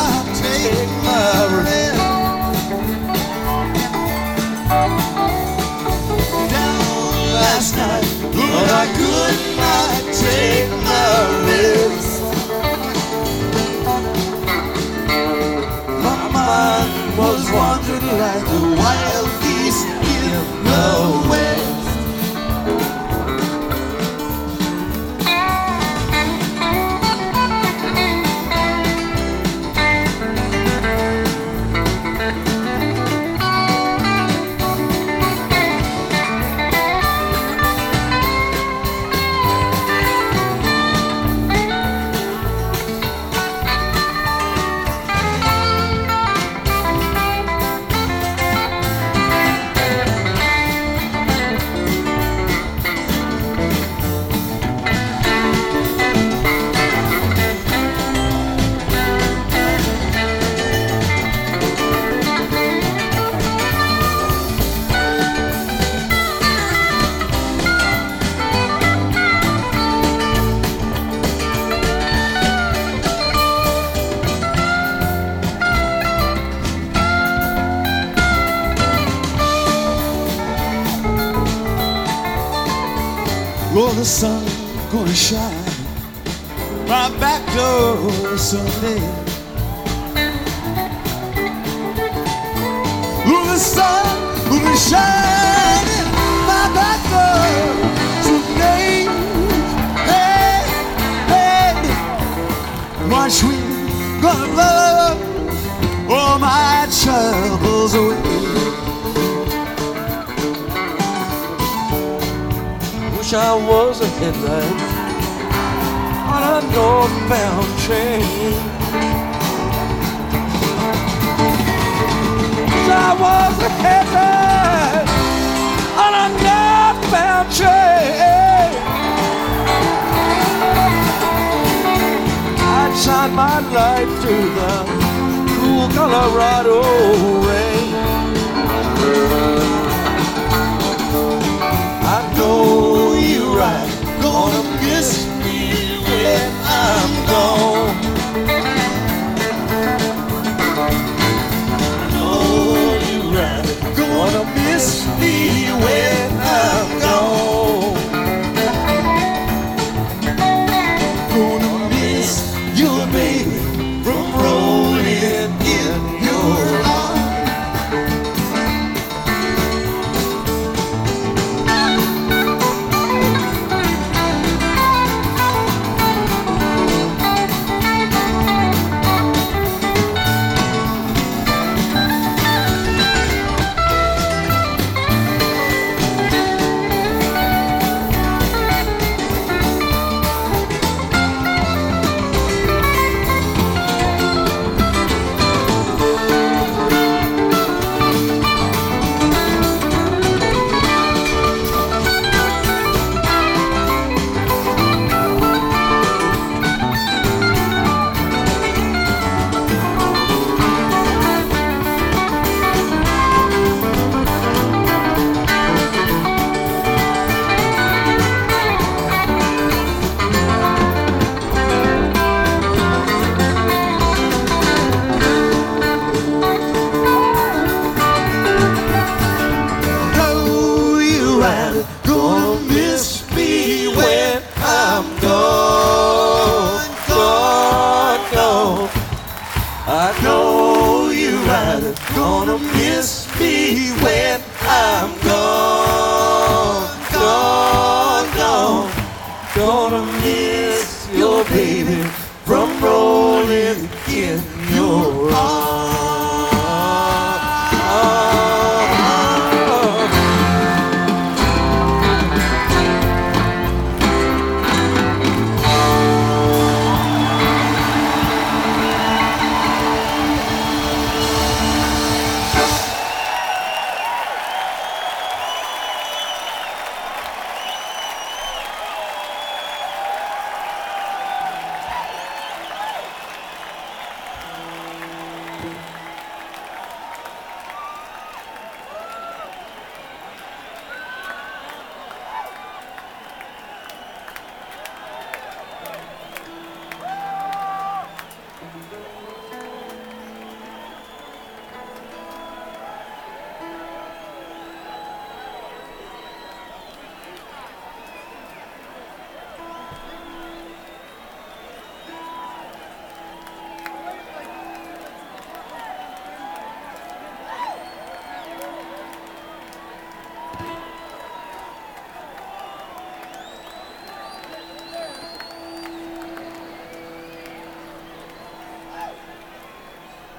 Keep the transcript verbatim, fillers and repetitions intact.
take my rest. Down last night, but I could not take my rest. My mind was wandering like a wild geese in the west. Oh, the sun gonna shine my back door someday. Oh, the sun gonna shine my back door someday. Hey, hey, watch we gonna blow all my troubles away. I was a headlight on a northbound train. I was a headlight on a northbound train. I'd shine my light through the cool Colorado rain. I know you're right, gonna miss me when I'm gone. I know you're right, gonna miss me when I'm gone. Gonna miss your baby from rolling in your arms. Gonna miss me when I'm gone, gone, gone. I know you're right. Gonna miss me when I'm gone, gone, gone. Gonna miss your baby from rolling in your arms. Thank you.